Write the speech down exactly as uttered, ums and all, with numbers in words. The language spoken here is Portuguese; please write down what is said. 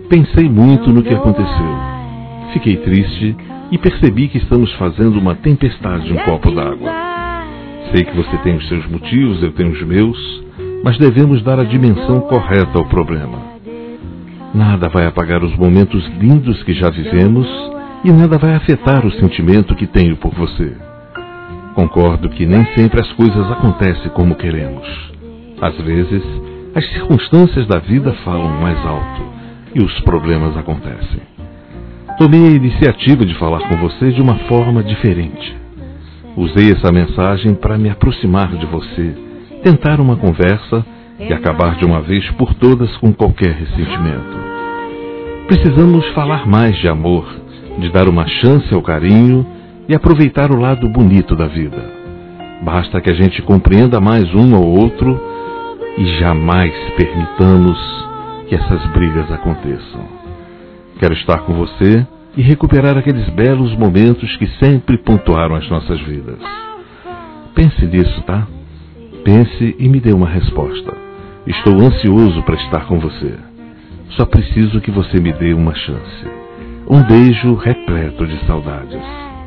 Pensei muito no que aconteceu. Fiquei triste e percebi que estamos fazendo uma tempestade em um copo d'água. Sei que você tem os seus motivos, eu tenho os meus, mas devemos dar a dimensão correta ao problema. Nada vai apagar os momentos lindos que já vivemos e nada vai afetar o sentimento que tenho por você. Concordo que nem sempre as coisas acontecem como queremos. Às vezes, as circunstâncias da vida falam mais alto e os problemas acontecem. Tomei a iniciativa de falar com você de uma forma diferente. Usei essa mensagem para me aproximar de você, tentar uma conversa e acabar de uma vez por todas com qualquer ressentimento. Precisamos falar mais de amor, de dar uma chance ao carinho e aproveitar o lado bonito da vida. Basta que a gente compreenda mais um ao outro e jamais permitamos que essas brigas aconteçam. Quero estar com você e recuperar aqueles belos momentos que sempre pontuaram as nossas vidas. Pense nisso, tá? Pense e me dê uma resposta. Estou ansioso para estar com você. Só preciso que você me dê uma chance. Um beijo repleto de saudades.